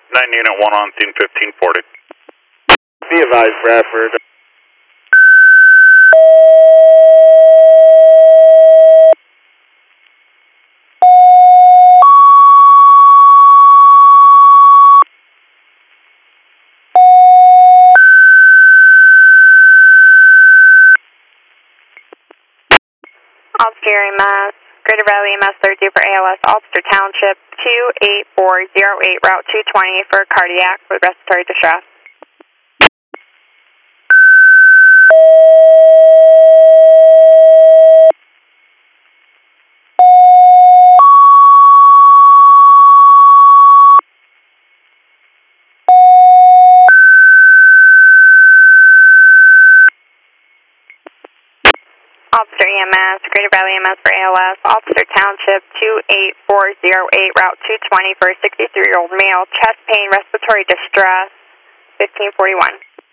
9 Unit 1 on scene 1540. Be advised, Bradford. Officer EMS, Greater Valley EMS 32 for ALS, Ulster Township 28408, Route 220 for cardiac with respiratory distress. Ulster EMS, Greater Valley EMS for ALS, Ulster Township 28408, Route 220 for a 63-year-old male, chest pain, respiratory distress, 1541.